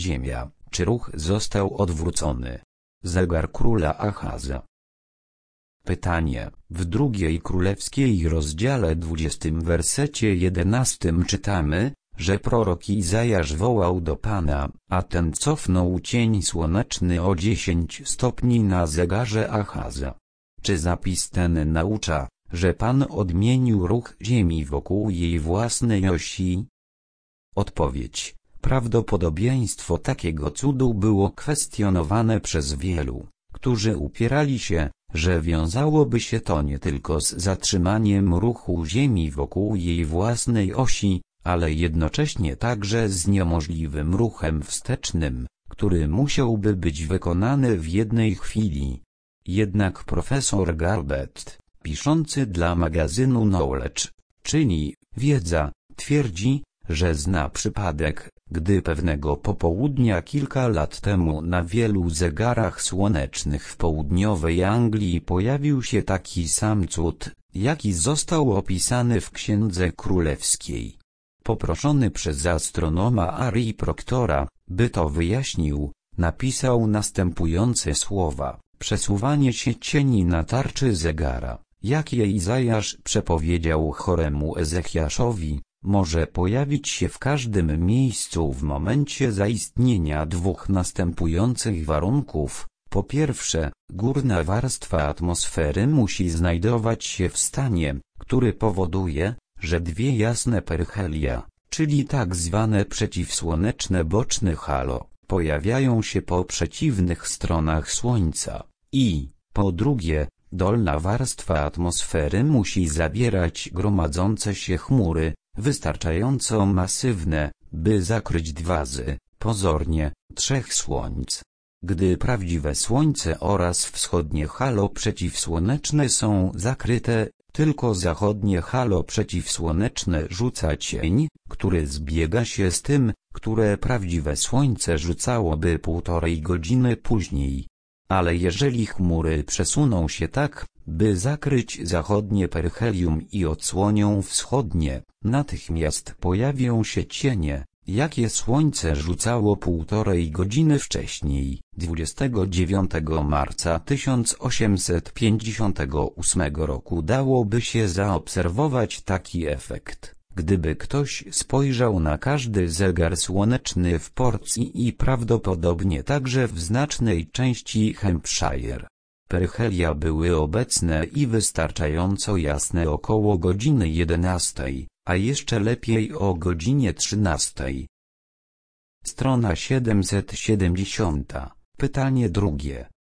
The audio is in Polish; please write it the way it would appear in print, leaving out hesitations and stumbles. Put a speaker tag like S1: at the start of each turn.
S1: Ziemia, czy ruch został odwrócony? Zegar króla Achaza. Pytanie. W drugiej królewskiej rozdziale 20 wersecie 11 czytamy, że prorok Izajasz wołał do Pana, a ten cofnął cień słoneczny o 10 stopni na zegarze Achaza. Czy zapis ten naucza, że Pan odmienił ruch ziemi wokół jej własnej osi? Odpowiedź. Prawdopodobieństwo takiego cudu było kwestionowane przez wielu, którzy upierali się, że wiązałoby się to nie tylko z zatrzymaniem ruchu Ziemi wokół jej własnej osi, ale jednocześnie także z niemożliwym ruchem wstecznym, który musiałby być wykonany w jednej chwili. Jednak profesor Garbett, piszący dla magazynu Knowledge, czyli Wiedza, twierdzi, że zna przypadek, gdy pewnego popołudnia kilka lat temu na wielu zegarach słonecznych w południowej Anglii pojawił się taki sam cud, jaki został opisany w Księdze Królewskiej. Poproszony przez astronoma Ari Proctora, by to wyjaśnił, napisał następujące słowa: przesuwanie się cieni na tarczy zegara, jakie Izajasz przepowiedział choremu Ezechiaszowi, może pojawić się w każdym miejscu w momencie zaistnienia dwóch następujących warunków. Po pierwsze, górna warstwa atmosfery musi znajdować się w stanie, który powoduje, że dwie jasne perchelia, czyli tak zwane przeciwsłoneczne boczne halo, pojawiają się po przeciwnych stronach Słońca. I, po drugie, dolna warstwa atmosfery musi zawierać gromadzące się chmury, wystarczająco masywne, by zakryć pozornie, trzech słońc. Gdy prawdziwe Słońce oraz wschodnie halo przeciwsłoneczne są zakryte, tylko zachodnie halo przeciwsłoneczne rzuca cień, który zbiega się z tym, które prawdziwe Słońce rzucałoby 1,5 godziny później. Ale jeżeli chmury przesuną się tak, by zakryć zachodnie perhelium i odsłonią wschodnie, natychmiast pojawią się cienie, jakie Słońce rzucało 1,5 godziny wcześniej. 29 marca 1858 roku dałoby się zaobserwować taki efekt, gdyby ktoś spojrzał na każdy zegar słoneczny w Portsea i prawdopodobnie także w znacznej części Hampshire. Perchelia były obecne i wystarczająco jasne około godziny 11, a jeszcze lepiej o godzinie 13. Strona 770. Pytanie drugie.